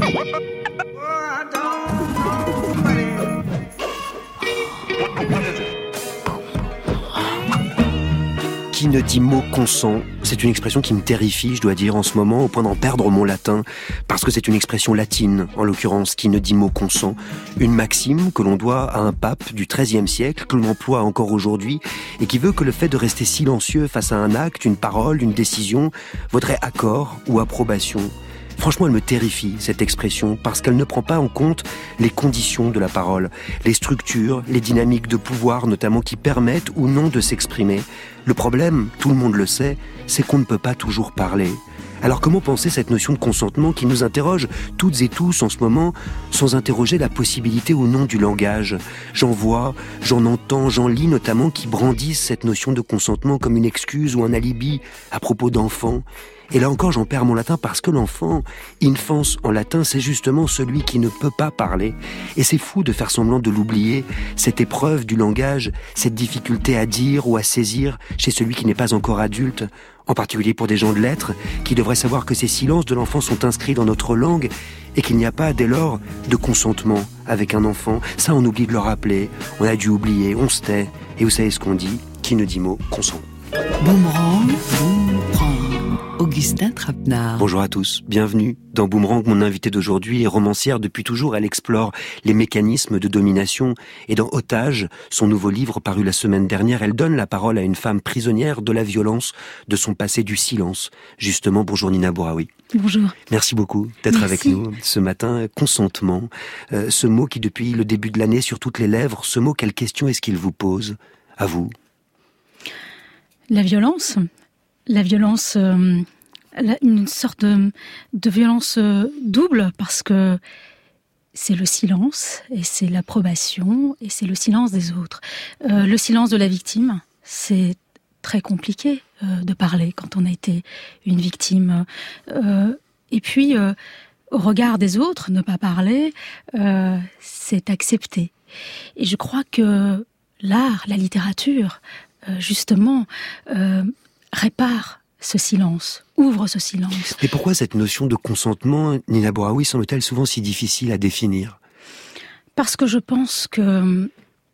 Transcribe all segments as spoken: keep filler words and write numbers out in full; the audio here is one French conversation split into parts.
Qui ne dit mot consent, c'est une expression qui me terrifie, je dois dire, en ce moment, au point d'en perdre mon latin, parce que c'est une expression latine, en l'occurrence, qui ne dit mot consent. Une maxime que l'on doit à un pape du treizième siècle, que l'on emploie encore aujourd'hui, et qui veut que le fait de rester silencieux face à un acte, une parole, une décision, vaudrait accord ou approbation. Franchement, elle me terrifie, cette expression, parce qu'elle ne prend pas en compte les conditions de la parole, les structures, les dynamiques de pouvoir, notamment, qui permettent ou non de s'exprimer. Le problème, tout le monde le sait, c'est qu'on ne peut pas toujours parler. Alors comment penser cette notion de consentement qui nous interroge toutes et tous en ce moment, sans interroger la possibilité ou non du langage ? J'en vois, j'en entends, j'en lis notamment qui brandissent cette notion de consentement comme une excuse ou un alibi à propos d'enfants. Et là encore, j'en perds mon latin parce que l'enfant, infans en latin, c'est justement celui qui ne peut pas parler. Et c'est fou de faire semblant de l'oublier, cette épreuve du langage, cette difficulté à dire ou à saisir chez celui qui n'est pas encore adulte, en particulier pour des gens de lettres, qui devraient savoir que ces silences de l'enfant sont inscrits dans notre langue et qu'il n'y a pas, dès lors, de consentement avec un enfant. Ça, on oublie de le rappeler, on a dû oublier, on se tait. Et vous savez ce qu'on dit ? Qui ne dit mot consent. Boomerang, Boomerang. Augustin Trapenard. Bonjour à tous, bienvenue dans Boomerang. Mon invitée d'aujourd'hui est romancière depuis toujours. Elle explore les mécanismes de domination. Et dans Otage, son nouveau livre paru la semaine dernière, elle donne la parole à une femme prisonnière de la violence, de son passé du silence. Justement, bonjour Nina Bouraoui. Bonjour. Merci beaucoup d'être Merci. avec nous ce matin. Consentement, euh, ce mot qui depuis le début de l'année sur toutes les lèvres, ce mot, quelle question est-ce qu'il vous pose à vous ? La violence, la violence, euh, une sorte de, de violence euh, double, parce que c'est le silence, et c'est l'approbation, et c'est le silence des autres. Euh, le silence de la victime, c'est très compliqué euh, de parler quand on a été une victime. Euh, et puis, euh, au regard des autres, ne pas parler, euh, c'est accepter. Et je crois que l'art, la littérature, Euh, justement, euh, répare ce silence, ouvre ce silence. Et pourquoi cette notion de consentement, Nina Bouraoui, semble-t-elle souvent si difficile à définir ? Parce que je pense que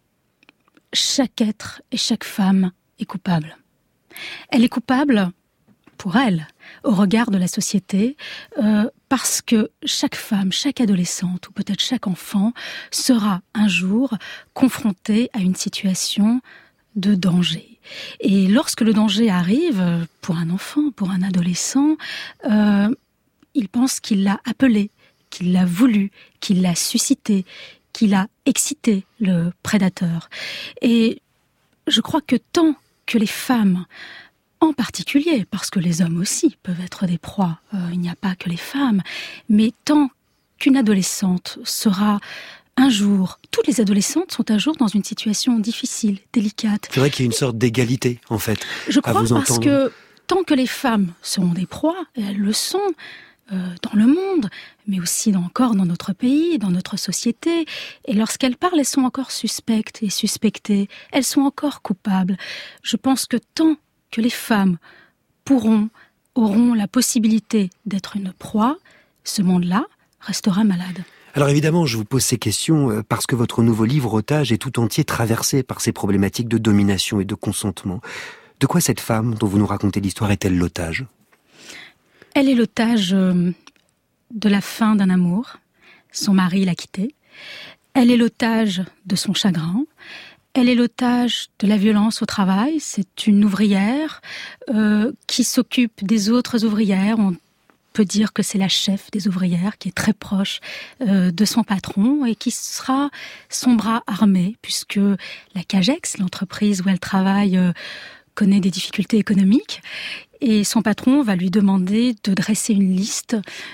chaque être et chaque femme est coupable. Elle est coupable pour elle, au regard de la société, euh, parce que chaque femme, chaque adolescente, ou peut-être chaque enfant, sera un jour confrontée à une situation de danger. Et lorsque le danger arrive, pour un enfant, pour un adolescent, euh, il pense qu'il l'a appelé, qu'il l'a voulu, qu'il l'a suscité, qu'il a excité le prédateur. Et je crois que tant que les femmes, en particulier, parce que les hommes aussi peuvent être des proies, euh, il n'y a pas que les femmes, mais tant qu'une adolescente sera un jour, toutes les adolescentes sont un jour dans une situation difficile, délicate. C'est vrai qu'il y a une sorte d'égalité, en fait, Je à crois vous parce entendre. que tant que les femmes seront des proies, et elles le sont euh, dans le monde, mais aussi dans, encore dans notre pays, dans notre société, et lorsqu'elles parlent, elles sont encore suspectes et suspectées, elles sont encore coupables. Je pense que tant que les femmes pourront, auront la possibilité d'être une proie, ce monde-là restera malade. Alors évidemment, je vous pose ces questions parce que votre nouveau livre, Otage, est tout entier traversé par ces problématiques de domination et de consentement. De quoi cette femme dont vous nous racontez l'histoire est-elle l'otage ? Elle est l'otage de la fin d'un amour. Son mari l'a quittée. Elle est l'otage de son chagrin. Elle est l'otage de la violence au travail. C'est une ouvrière euh, qui s'occupe des autres ouvrières. On peut dire que c'est la chef des ouvrières qui est très proche euh, de son patron et qui sera son bras armé, puisque la Cagex, l'entreprise où elle travaille, euh, connaît des difficultés économiques, et son patron va lui demander de dresser une liste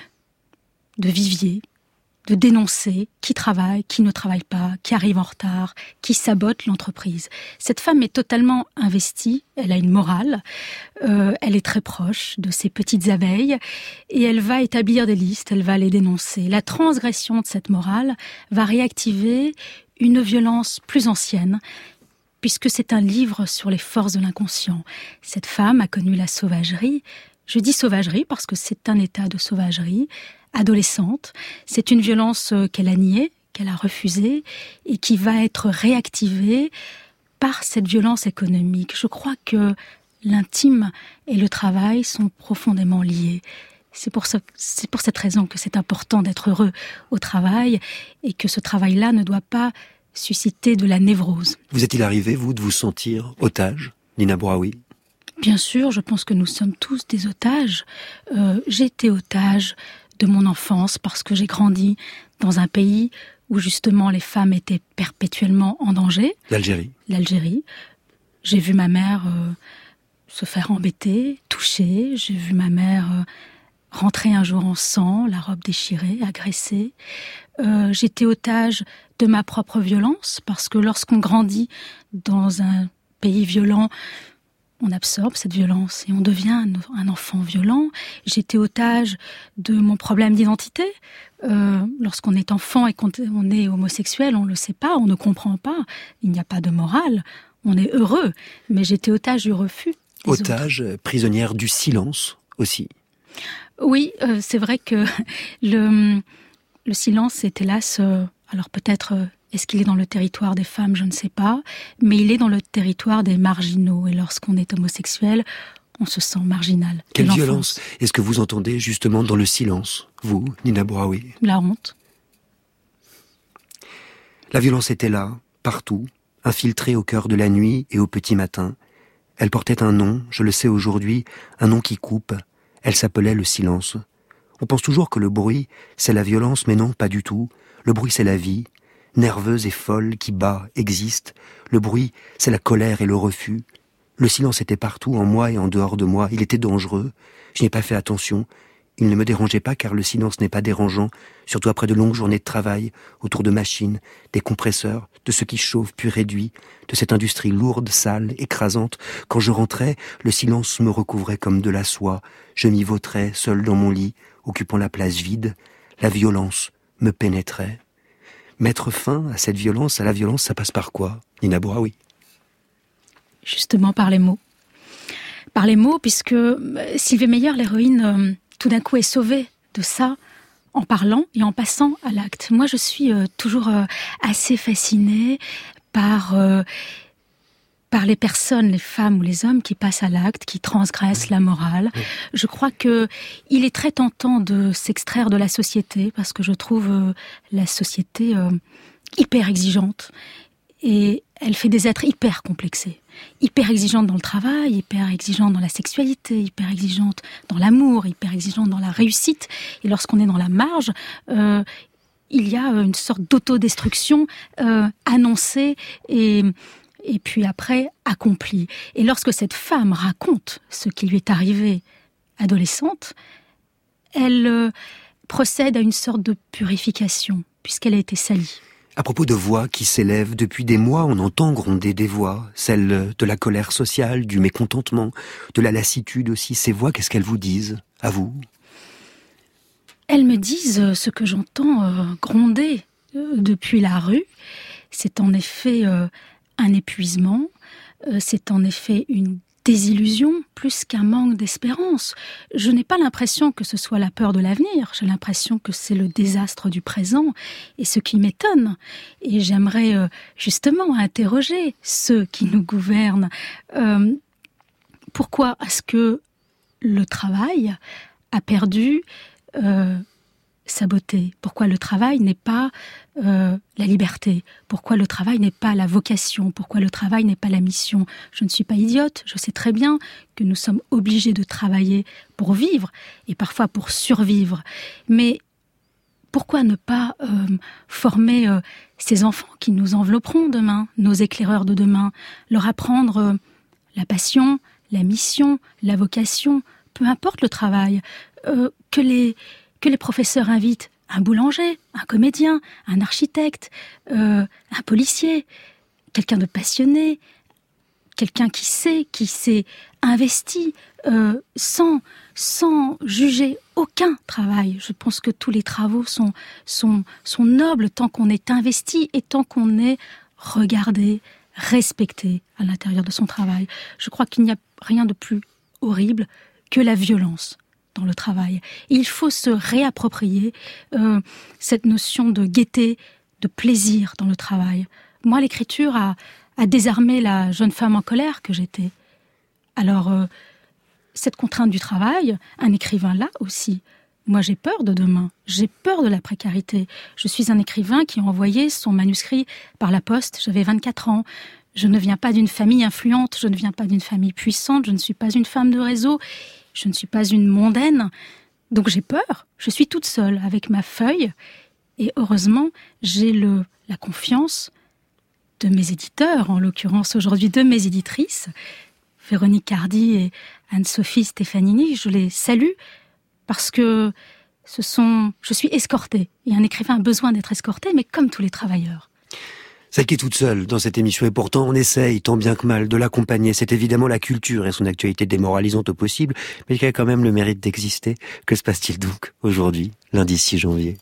de viviers, de dénoncer qui travaille, qui ne travaille pas, qui arrive en retard, qui sabote l'entreprise. Cette femme est totalement investie, elle a une morale, euh, elle est très proche de ces petites abeilles et elle va établir des listes, elle va les dénoncer. La transgression de cette morale va réactiver une violence plus ancienne, puisque c'est un livre sur les forces de l'inconscient. Cette femme a connu la sauvagerie. Je dis sauvagerie parce que c'est un état de sauvagerie, adolescente. C'est une violence qu'elle a niée, qu'elle a refusée et qui va être réactivée par cette violence économique. Je crois que l'intime et le travail sont profondément liés. C'est pour, ce, c'est pour cette raison que c'est important d'être heureux au travail et que ce travail-là ne doit pas susciter de la névrose. Vous est-il arrivé, vous, de vous sentir otage, Nina Braoui ? Bien sûr, je pense que nous sommes tous des otages. Euh, j'ai été otage de mon enfance parce que j'ai grandi dans un pays où justement les femmes étaient perpétuellement en danger. L'Algérie. L'Algérie. J'ai vu ma mère euh, se faire embêter, toucher. J'ai vu ma mère euh, rentrer un jour en sang, la robe déchirée, agressée. Euh, j'étais otage de ma propre violence parce que lorsqu'on grandit dans un pays violent, on absorbe cette violence et on devient un enfant violent. J'étais otage de mon problème d'identité. Euh, lorsqu'on est enfant et qu'on est homosexuel, on ne le sait pas, on ne comprend pas. Il n'y a pas de morale. On est heureux. Mais j'étais otage du refus des Otage, autres. prisonnière du silence aussi. Oui, euh, c'est vrai que le, le silence est hélas... Euh, alors peut-être... Euh, Est-ce qu'il est dans le territoire des femmes ? Je ne sais pas. Mais il est dans le territoire des marginaux. Et lorsqu'on est homosexuel, on se sent marginal. Quelle violence est-ce que vous entendez justement dans le silence, vous, Nina Braoui ? La honte. La violence était là, partout, infiltrée au cœur de la nuit et au petit matin. Elle portait un nom, je le sais aujourd'hui, un nom qui coupe. Elle s'appelait le silence. On pense toujours que le bruit, c'est la violence, mais non, pas du tout. Le bruit, c'est la vie. Nerveuse et folle, qui bat, existe. Le bruit, c'est la colère et le refus. Le silence était partout, en moi et en dehors de moi. Il était dangereux. Je n'ai pas fait attention. Il ne me dérangeait pas, car le silence n'est pas dérangeant, surtout après de longues journées de travail, autour de machines, des compresseurs, de ce qui chauffe puis réduit, de cette industrie lourde, sale, écrasante. Quand je rentrais, le silence me recouvrait comme de la soie. Je m'y vautrais, seul dans mon lit, occupant la place vide. La violence me pénétrait. Mettre fin à cette violence, à la violence, ça passe par quoi, Nina Braoui ? Justement par les mots. Par les mots, puisque Sylvie Meyer, l'héroïne, euh, tout d'un coup est sauvée de ça en parlant et en passant à l'acte. Moi, je suis euh, toujours euh, assez fascinée par... Euh, par les personnes, les femmes ou les hommes qui passent à l'acte, qui transgressent la morale. Je crois que il est très tentant de s'extraire de la société parce que je trouve euh, la société euh, hyper exigeante et elle fait des êtres hyper complexés, hyper exigeante dans le travail, hyper exigeante dans la sexualité, hyper exigeante dans l'amour, hyper exigeante dans la réussite. Et lorsqu'on est dans la marge, euh, il y a une sorte d'autodestruction euh, annoncée et et puis après, accompli. Et lorsque cette femme raconte ce qui lui est arrivé adolescente, elle euh, procède à une sorte de purification, puisqu'elle a été salie. À propos de voix qui s'élèvent, depuis des mois, on entend gronder des voix, celles de la colère sociale, du mécontentement, de la lassitude aussi. Ces voix, qu'est-ce qu'elles vous disent, à vous ? Elles me disent ce que j'entends euh, gronder euh, depuis la rue. C'est en effet... Euh, un épuisement, euh, c'est en effet une désillusion plus qu'un manque d'espérance. Je n'ai pas l'impression que ce soit la peur de l'avenir, j'ai l'impression que c'est le désastre du présent, et ce qui m'étonne. Et j'aimerais euh, justement interroger ceux qui nous gouvernent. Euh, pourquoi est-ce que le travail a perdu euh, sa beauté? Pourquoi le travail n'est pas euh, la liberté? Pourquoi le travail n'est pas la vocation? Pourquoi le travail n'est pas la mission? Je ne suis pas idiote, je sais très bien que nous sommes obligés de travailler pour vivre et parfois pour survivre. Mais pourquoi ne pas euh, former euh, ces enfants qui nous envelopperont demain, nos éclaireurs de demain, leur apprendre euh, la passion, la mission, la vocation, peu importe le travail, euh, que les que les professeurs invitent un boulanger, un comédien, un architecte, euh, un policier, quelqu'un de passionné, quelqu'un qui sait, qui s'est investi euh, sans, sans juger aucun travail. Je pense que tous les travaux sont, sont, sont nobles tant qu'on est investi et tant qu'on est regardé, respecté à l'intérieur de son travail. Je crois qu'il n'y a rien de plus horrible que la violence dans le travail. Et il faut se réapproprier euh, cette notion de gaieté, de plaisir dans le travail. Moi, l'écriture a, a désarmé la jeune femme en colère que j'étais. Alors, euh, cette contrainte du travail, un écrivain là aussi. Moi, j'ai peur de demain, j'ai peur de la précarité. Je suis un écrivain qui a envoyé son manuscrit par la poste, j'avais vingt-quatre ans. Je ne viens pas d'une famille influente, je ne viens pas d'une famille puissante, je ne suis pas une femme de réseau, je ne suis pas une mondaine. Donc j'ai peur, je suis toute seule avec ma feuille. Et heureusement, j'ai le, la confiance de mes éditeurs, en l'occurrence aujourd'hui de mes éditrices, Véronique Cardy et Anne-Sophie Stefanini, je les salue. Parce que ce sont, je suis escortée. Et un écrivain a besoin d'être escorté, mais comme tous les travailleurs. Celle qui est toute seule dans cette émission, et pourtant on essaye, tant bien que mal, de l'accompagner. C'est évidemment la culture et son actualité démoralisante au possible, mais qui a quand même le mérite d'exister. Que se passe-t-il donc aujourd'hui, lundi six janvier?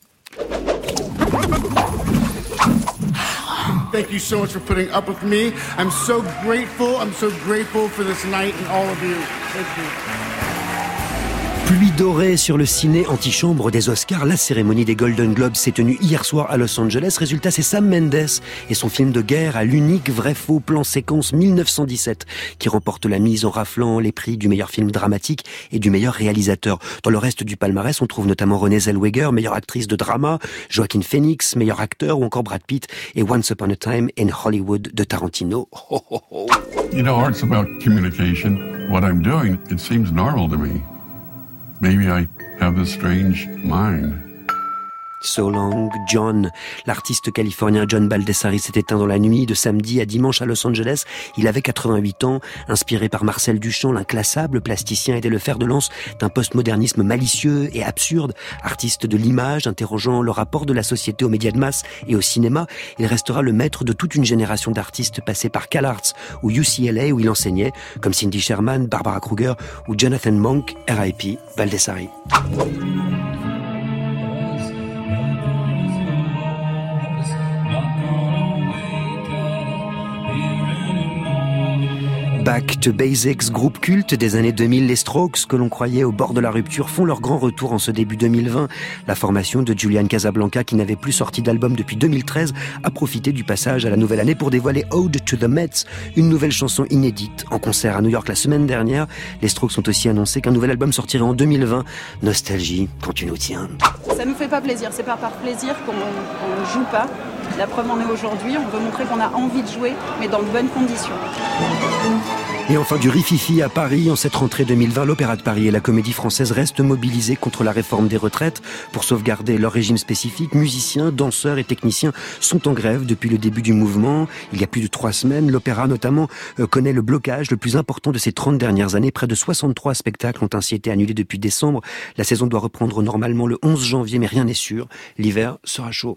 Thank you so much for putting up with me. I'm so grateful. I'm so grateful for this night and all of you. Thank you. Pluie dorée sur le ciné antichambre des Oscars. La cérémonie des Golden Globes s'est tenue hier soir à Los Angeles. Résultat, c'est Sam Mendes et son film de guerre à l'unique vrai-faux plan séquence mille neuf cent dix-sept qui remporte la mise en raflant les prix du meilleur film dramatique et du meilleur réalisateur. Dans le reste du palmarès, on trouve notamment Renée Zellweger, meilleure actrice de drama, Joaquin Phoenix, meilleur acteur, ou encore Brad Pitt et Once Upon a Time in Hollywood de Tarantino. Oh, oh, oh. You know, art's about communication. What I'm doing, it seems normal to me. Maybe I have this strange mind. So Long John. L'artiste californien John Baldessari s'est éteint dans la nuit de samedi à dimanche à Los Angeles. Il avait quatre-vingt-huit ans. Inspiré par Marcel Duchamp, l'inclassable plasticien était le fer de lance d'un postmodernisme malicieux et absurde. Artiste de l'image, interrogeant le rapport de la société aux médias de masse et au cinéma, il restera le maître de toute une génération d'artistes passés par CalArts ou U C L A où il enseignait, comme Cindy Sherman, Barbara Kruger ou Jonathan Monk, R I P Baldessari. Back to Basics, groupe culte des années deux mille, les Strokes, que l'on croyait au bord de la rupture, font leur grand retour en ce début deux mille vingt. La formation de Julian Casablanca, qui n'avait plus sorti d'album depuis deux mille treize, a profité du passage à la nouvelle année pour dévoiler Ode to the Mets, une nouvelle chanson inédite. En concert à New York la semaine dernière, les Strokes ont aussi annoncé qu'un nouvel album sortirait en deux mille vingt. Nostalgie, quand tu nous tiens. Ça nous fait pas plaisir, c'est pas par plaisir qu'on ne joue pas. La preuve en est aujourd'hui, on veut montrer qu'on a envie de jouer, mais dans de bonnes conditions. Et enfin du rififi à Paris. En cette rentrée deux mille vingt, l'Opéra de Paris et la Comédie Française restent mobilisés contre la réforme des retraites. Pour sauvegarder leur régime spécifique, musiciens, danseurs et techniciens sont en grève depuis le début du mouvement. Il y a plus de trois semaines, l'opéra notamment euh, connaît le blocage le plus important de ces trente dernières années. Près de soixante-trois spectacles ont ainsi été annulés depuis décembre. La saison doit reprendre normalement le onze janvier, mais rien n'est sûr. L'hiver sera chaud.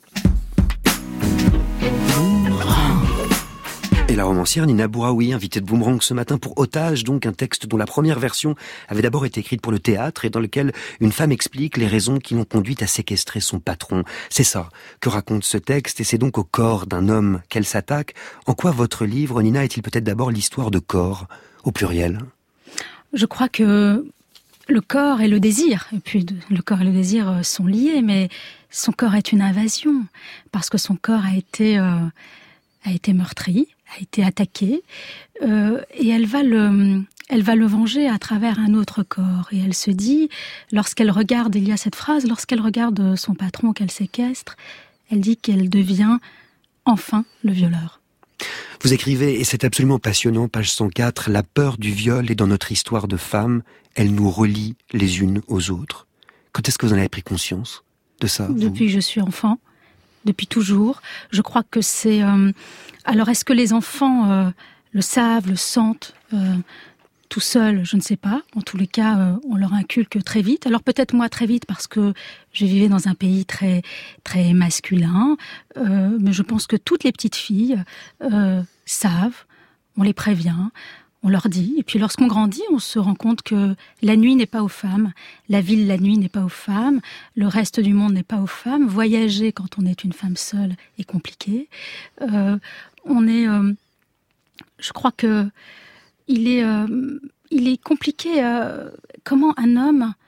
Et la romancière Nina Bouraoui, invitée de Boomerang ce matin pour Otage, donc un texte dont la première version avait d'abord été écrite pour le théâtre et dans lequel une femme explique les raisons qui l'ont conduite à séquestrer son patron. C'est ça que raconte ce texte et c'est donc au corps d'un homme qu'elle s'attaque. En quoi votre livre, Nina, est-il peut-être d'abord l'histoire de corps, au pluriel? Je crois que le corps et le désir, et puis le corps et le désir sont liés, mais son corps est une invasion, parce que son corps a été, euh, a été meurtri, a été attaqué, euh, et elle va le, elle va le venger à travers un autre corps. Et elle se dit, lorsqu'elle regarde, il y a cette phrase, lorsqu'elle regarde son patron qu'elle séquestre, elle dit qu'elle devient enfin le violeur. Vous écrivez, et c'est absolument passionnant, page cent quatre, la peur du viol est dans notre histoire de femmes, elle nous relie les unes aux autres. Quand est-ce que vous en avez pris conscience de ça? Depuis que je suis enfant, depuis toujours. Je crois que c'est... Euh... Alors, est-ce que les enfants euh, le savent, le sentent euh, tout seuls? Je ne sais pas. En tous les cas, euh, on leur inculque très vite. Alors, peut-être moi très vite parce que je vivais dans un pays très, très masculin. Euh, mais je pense que toutes les petites filles euh, savent, on les prévient, on leur dit. Et puis, lorsqu'on grandit, on se rend compte que la nuit n'est pas aux femmes. La ville, la nuit n'est pas aux femmes. Le reste du monde n'est pas aux femmes. Voyager quand on est une femme seule est compliqué. Euh, on est... Euh, je crois que il est, euh, il est compliqué. Euh, comment un homme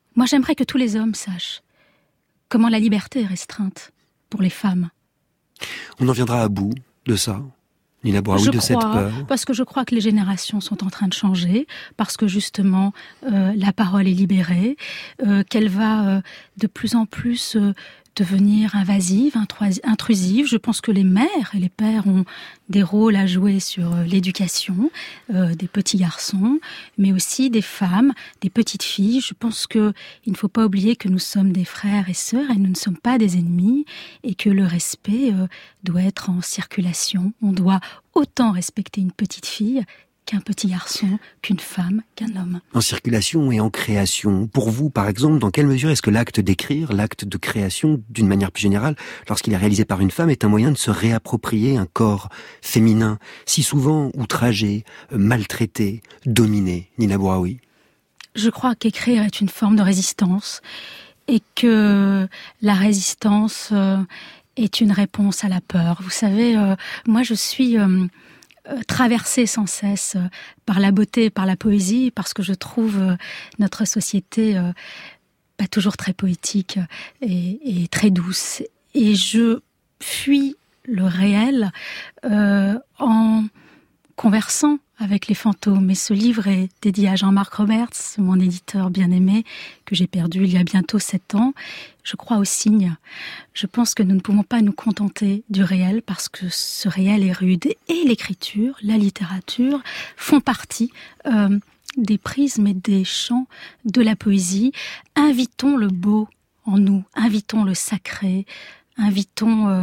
Moi, j'aimerais que tous les hommes sachent comment la liberté est restreinte pour les femmes. On en viendra à bout de ça, Nina Bouraoui, je de crois, cette peur. Parce que je crois que les générations sont en train de changer, parce que justement euh, la parole est libérée, euh, qu'elle va euh, de plus en plus euh, devenir invasive, intrusive. Je pense que les mères et les pères ont des rôles à jouer sur euh, l'éducation euh, des petits garçons, mais aussi des femmes, des petites filles. Je pense que il ne faut pas oublier que nous sommes des frères et sœurs et nous ne sommes pas des ennemis, et que le respect euh, doit être en circulation. On doit autant respecter une petite fille qu'un petit garçon, qu'une femme, qu'un homme. En circulation et en création. Pour vous, par exemple, dans quelle mesure est-ce que l'acte d'écrire, l'acte de création, d'une manière plus générale, lorsqu'il est réalisé par une femme, est un moyen de se réapproprier un corps féminin, si souvent outragé, maltraité, dominé, Nina Bouraoui? Je crois qu'écrire est une forme de résistance, et que la résistance euh, est une réponse à la peur. Vous savez, euh, moi je suis... Euh, traversée sans cesse par la beauté, par la poésie, parce que je trouve notre société euh, pas toujours très poétique et, et très douce. Et je fuis le réel euh, en conversant avec les fantômes. Et ce livre est dédié à Jean-Marc Roberts, mon éditeur bien-aimé, que j'ai perdu il y a bientôt sept ans. Je crois aux signes. Je pense que nous ne pouvons pas nous contenter du réel, parce que ce réel est rude. Et l'écriture, la littérature font partie euh, des prismes et des champs de la poésie. Invitons le beau en nous, invitons le sacré, invitons euh,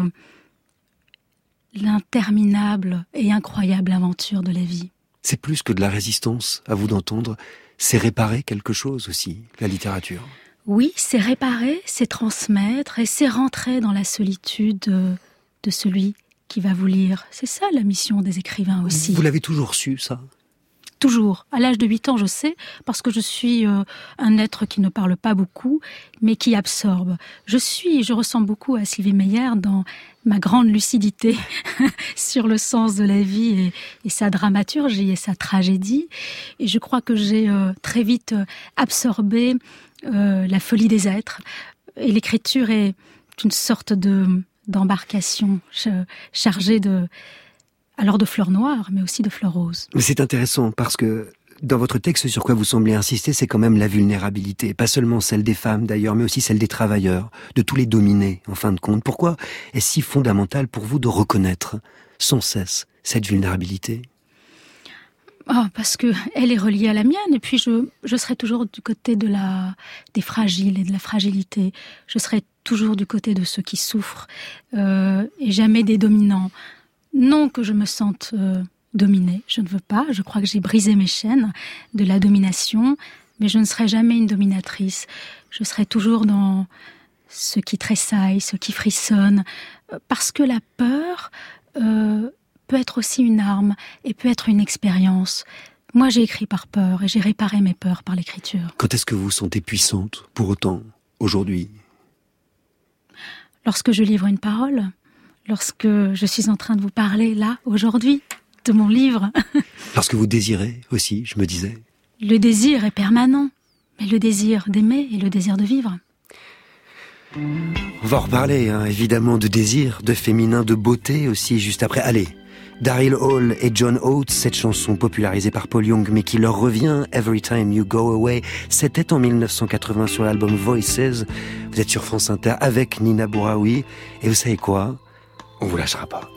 l'interminable et incroyable aventure de la vie. C'est plus que de la résistance, à vous d'entendre. C'est réparer quelque chose aussi, la littérature. Oui, c'est réparer, c'est transmettre, et c'est rentrer dans la solitude de celui qui va vous lire. C'est ça la mission des écrivains aussi. Vous l'avez toujours su, ça ? Toujours. À l'âge de huit ans, je sais, parce que je suis euh, un être qui ne parle pas beaucoup, mais qui absorbe. Je suis, je ressemble beaucoup à Sylvie Meyer dans ma grande lucidité sur le sens de la vie et, et sa dramaturgie et sa tragédie. Et je crois que j'ai euh, très vite euh, absorbé euh, la folie des êtres. Et l'écriture est une sorte de d'embarcation chargée de... alors de fleurs noires, mais aussi de fleurs roses. Mais c'est intéressant, parce que dans votre texte, sur quoi vous semblez insister, c'est quand même la vulnérabilité. Pas seulement celle des femmes d'ailleurs, mais aussi celle des travailleurs, de tous les dominés, en fin de compte. Pourquoi est-ce si fondamental pour vous de reconnaître sans cesse cette vulnérabilité ? Oh, parce que elle est reliée à la mienne, et puis je, je serai toujours du côté de la, des fragiles et de la fragilité. Je serai toujours du côté de ceux qui souffrent, euh, et jamais des dominants. Non que je me sente euh, dominée, je ne veux pas. Je crois que j'ai brisé mes chaînes de la domination, mais je ne serai jamais une dominatrice. Je serai toujours dans ce qui tressaille, ce qui frissonne, parce que la peur euh, peut être aussi une arme et peut être une expérience. Moi, j'ai écrit par peur et j'ai réparé mes peurs par l'écriture. Quand est-ce que vous vous sentez puissante, pour autant, aujourd'hui ? Lorsque je livre une parole, lorsque je suis en train de vous parler, là, aujourd'hui, de mon livre. Lorsque vous désirez aussi, je me disais. Le désir est permanent, mais le désir d'aimer et le désir de vivre. On va en reparler, hein, évidemment, de désir, de féminin, de beauté aussi, juste après. Allez, Daryl Hall et John Oates, cette chanson popularisée par Paul Young, mais qui leur revient, Every Time You Go Away, c'était en mille neuf cent quatre-vingts sur l'album Voices. Vous êtes sur France Inter avec Nina Bouraoui, et vous savez quoi ? On vous lâchera pas.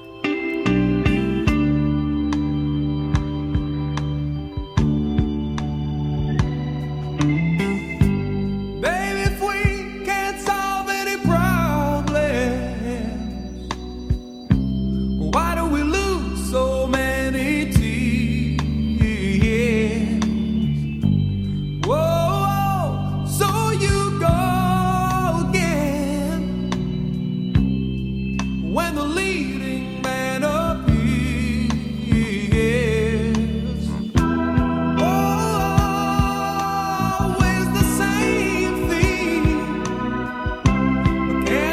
Yeah.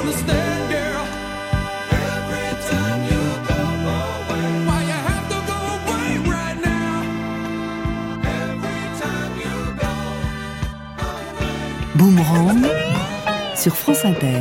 understand, girl. Every time you go away, why you have to go away right now? Every time you go away. Boomerang sur France Inter.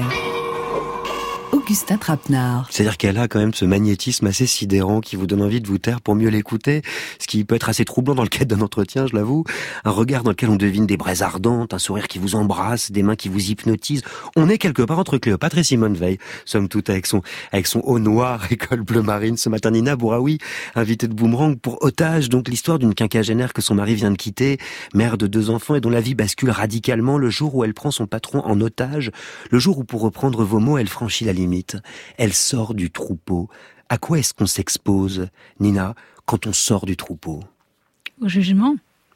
Augustin Trapenard. C'est-à-dire qu'elle a quand même ce magnétisme assez sidérant qui vous donne envie de vous taire pour mieux l'écouter, ce qui peut être assez troublant dans le cadre d'un entretien, je l'avoue. Un regard dans lequel on devine des braises ardentes, un sourire qui vous embrasse, des mains qui vous hypnotisent. On est quelque part entre Cléopâtre et Simone Veil, somme toute, avec son, avec son haut noir et col bleu marine. Ce matin, Nina Bouraoui, invitée de Boomerang pour Otage, donc l'histoire d'une quinquagénaire que son mari vient de quitter, mère de deux enfants et dont la vie bascule radicalement le jour où elle prend son patron en otage, le jour où, pour reprendre vos mots, elle franchit la limite. Elle sort du troupeau. À quoi est-ce qu'on s'expose, Nina, quand on sort du troupeau? Au jugement.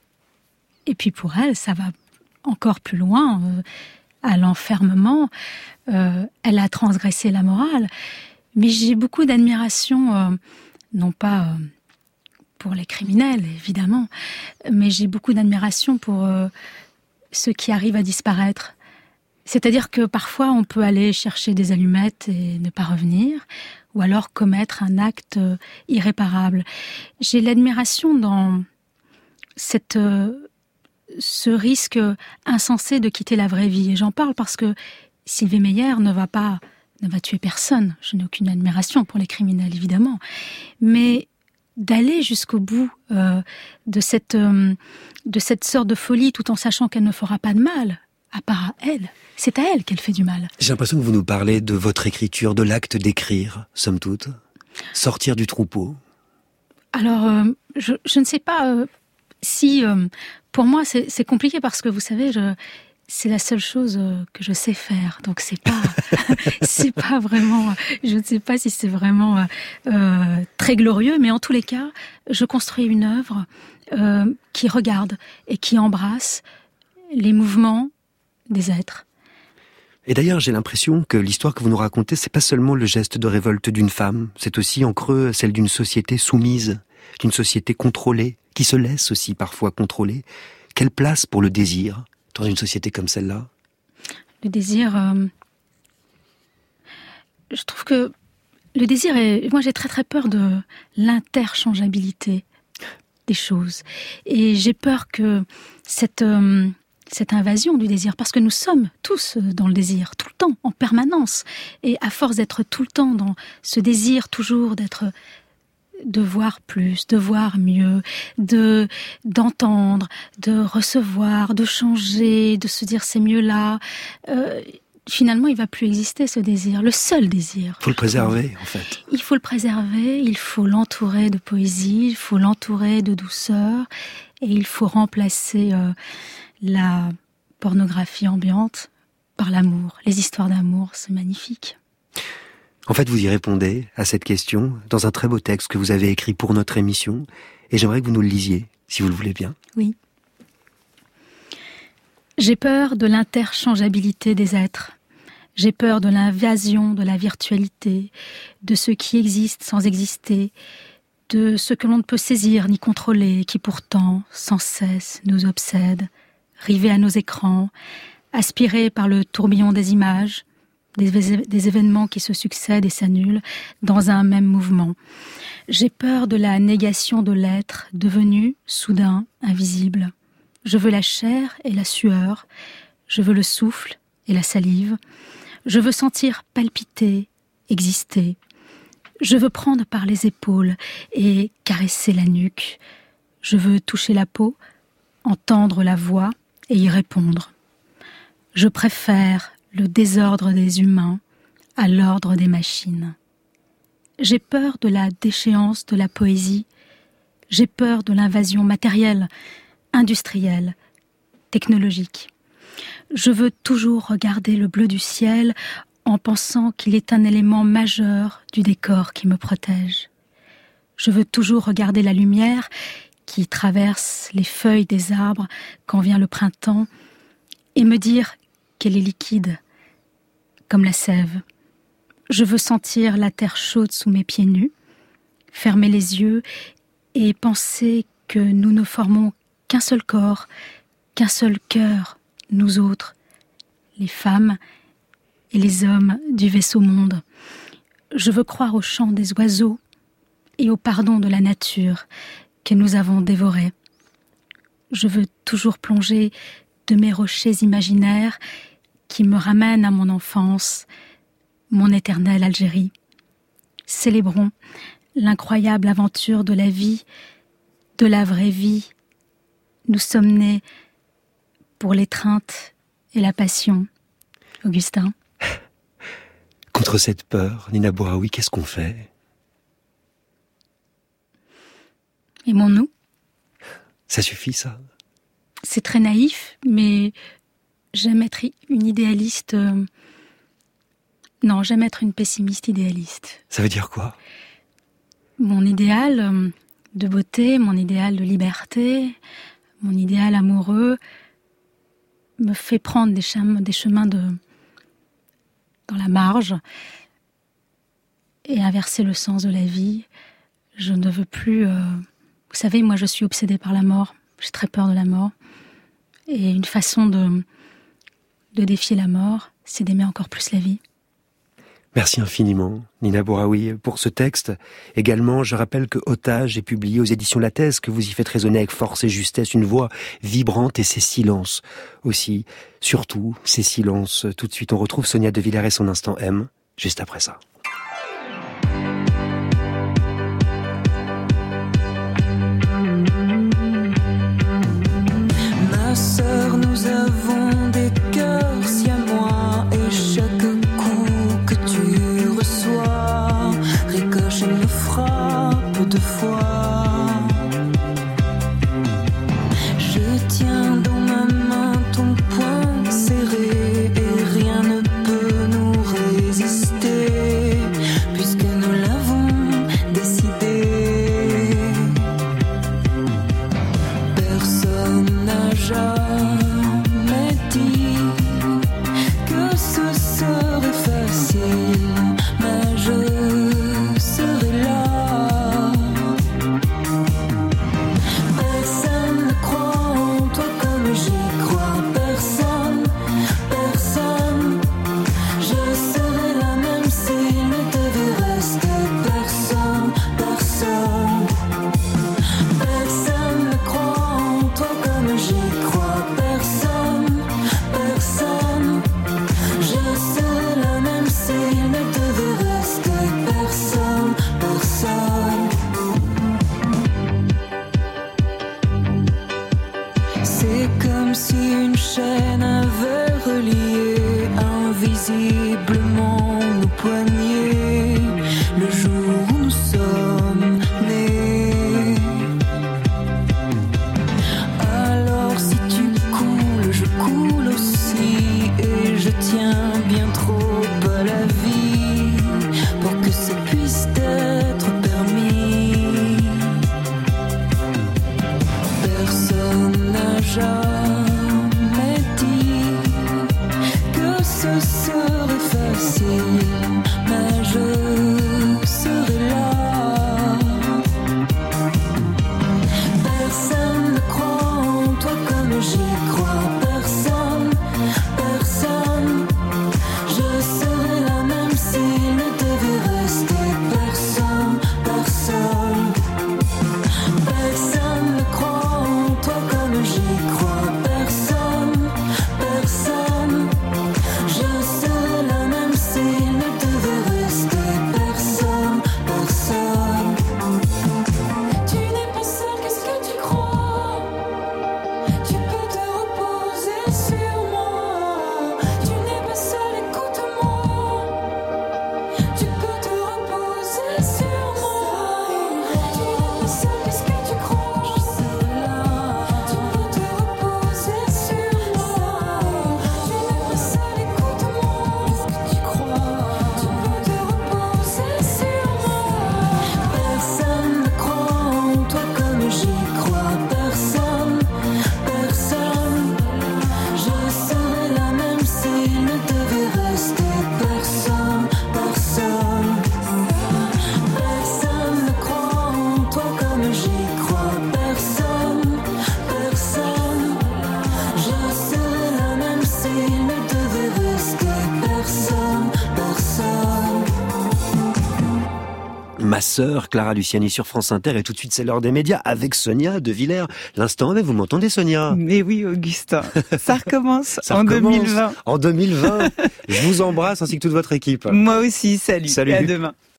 Et puis pour elle, ça va encore plus loin, euh, à l'enfermement. Euh, elle a transgressé la morale. Mais j'ai beaucoup d'admiration, euh, non pas euh, pour les criminels, évidemment, mais j'ai beaucoup d'admiration pour euh, ceux qui arrivent à disparaître. C'est-à-dire que parfois on peut aller chercher des allumettes et ne pas revenir, ou alors commettre un acte irréparable. J'ai l'admiration dans cette, euh, ce risque insensé de quitter la vraie vie. Et j'en parle parce que Sylvie Meyer ne va pas, ne va tuer personne. Je n'ai aucune admiration pour les criminels, évidemment. Mais d'aller jusqu'au bout euh, de cette, euh, de cette sorte de folie, tout en sachant qu'elle ne fera pas de mal, à part à elle. C'est à elle qu'elle fait du mal. J'ai l'impression que vous nous parlez de votre écriture, de l'acte d'écrire, somme toute. Sortir du troupeau. Alors, euh, je, je ne sais pas euh, si... Euh, pour moi, c'est, c'est compliqué parce que, vous savez, je, c'est la seule chose euh, que je sais faire. Donc, c'est pas... c'est pas vraiment... Je ne sais pas si c'est vraiment euh, euh, très glorieux, mais en tous les cas, je construis une œuvre euh, qui regarde et qui embrasse les mouvements des êtres. Et d'ailleurs, j'ai l'impression que l'histoire que vous nous racontez, c'est pas seulement le geste de révolte d'une femme, c'est aussi en creux celle d'une société soumise, d'une société contrôlée, qui se laisse aussi parfois contrôler. Quelle place pour le désir dans une société comme celle-là? Le désir... Euh, je trouve que le désir est... Moi, j'ai très très peur de l'interchangeabilité des choses. Et j'ai peur que cette... Euh, cette invasion du désir, parce que nous sommes tous dans le désir, tout le temps, en permanence. Et à force d'être tout le temps dans ce désir toujours d'être, de voir plus, de voir mieux, de, d'entendre, de recevoir, de changer, de se dire c'est mieux là, euh, finalement il va plus exister ce désir, le seul désir. Il faut le préserver, en fait. Il faut le préserver, il faut l'entourer de poésie, il faut l'entourer de douceur, et il faut remplacer... Euh, la pornographie ambiante par l'amour. Les histoires d'amour, c'est magnifique. En fait, vous y répondez à cette question dans un très beau texte que vous avez écrit pour notre émission, et j'aimerais que vous nous le lisiez, si vous le voulez bien. Oui. J'ai peur de l'interchangeabilité des êtres. J'ai peur de l'invasion de la virtualité, de ce qui existe sans exister, de ce que l'on ne peut saisir ni contrôler, qui pourtant, sans cesse, nous obsède. Rivés à nos écrans, aspirés par le tourbillon des images, des, des événements qui se succèdent et s'annulent dans un même mouvement. J'ai peur de la négation de l'être devenu, soudain, invisible. Je veux la chair et la sueur, je veux le souffle et la salive, je veux sentir palpiter, exister. Je veux prendre par les épaules et caresser la nuque. Je veux toucher la peau, entendre la voix, et y répondre. Je préfère le désordre des humains à l'ordre des machines. J'ai peur de la déchéance de la poésie. J'ai peur de l'invasion matérielle, industrielle, technologique. Je veux toujours regarder le bleu du ciel en pensant qu'il est un élément majeur du décor qui me protège. Je veux toujours regarder la lumière qui traverse les feuilles des arbres quand vient le printemps, et me dire qu'elle est liquide, comme la sève. Je veux sentir la terre chaude sous mes pieds nus, fermer les yeux et penser que nous ne formons qu'un seul corps, qu'un seul cœur, nous autres, les femmes et les hommes du vaisseau monde. Je veux croire au chant des oiseaux et au pardon de la nature que nous avons dévoré. Je veux toujours plonger de mes rochers imaginaires qui me ramènent à mon enfance, mon éternelle Algérie. Célébrons l'incroyable aventure de la vie, de la vraie vie. Nous sommes nés pour l'étreinte et la passion. Augustin. Contre cette peur, Nina Bouraoui, qu'est-ce qu'on fait ? Aimons-nous ? Ça suffit, ça ? C'est très naïf, mais j'aime être une idéaliste. Euh... Non, j'aime être une pessimiste idéaliste. Ça veut dire quoi ? Mon idéal euh, de beauté, mon idéal de liberté, mon idéal amoureux me fait prendre des chemins, des chemins de, dans la marge et inverser le sens de la vie. Je ne veux plus... Euh... Vous savez, moi je suis obsédée par la mort. J'ai très peur de la mort. Et une façon de, de défier la mort, c'est d'aimer encore plus la vie. Merci infiniment, Nina Bouraoui, pour ce texte. Également, je rappelle que Otage est publié aux éditions Lattès, que vous y faites résonner avec force et justesse une voix vibrante et ses silences aussi. Surtout, ces silences. Tout de suite, on retrouve Sonia De Villers et son Instant M, juste après ça. Ma sœur, nous avons des cœurs siamois et chaque coup que tu reçois ricochet me frappe deux fois. Je tiens dans ma main ton poing serré et rien ne peut nous résister puisque nous l'avons décidé. Personne n'a jamais dit que ce serait facile, mais je serai là. Personne ne croit en toi comme j'y crois. Personne, personne. Je serai là même s'il ne devait rester personne, personne. Personne ne croit en toi comme j'y crois. Personne, personne. Je serai là même s'il ne devait rester personne, personne. C'est comme si une chaîne avait relié invisiblement nos poignets le jour où nous sommes nés. Alors si tu coules, je coule aussi et je tiens bien trop à la vie pour que ça puisse être permis. Personne n'a jamais dit que ce serait facile, mais je serai là. Personne ne croit en toi comme j'y crois. Personne, personne. Je serai là même s'il ne devait rester Ma sœur, Clara Luciani sur France Inter, et tout de suite c'est l'heure des médias avec Sonia De Villers. L'instant avec, vous m'entendez Sonia? Mais oui, Augustin, ça recommence Ça en recommence. deux mille vingt. En deux mille vingt, je vous embrasse ainsi que toute votre équipe. Moi aussi, salut, Salut. et à demain.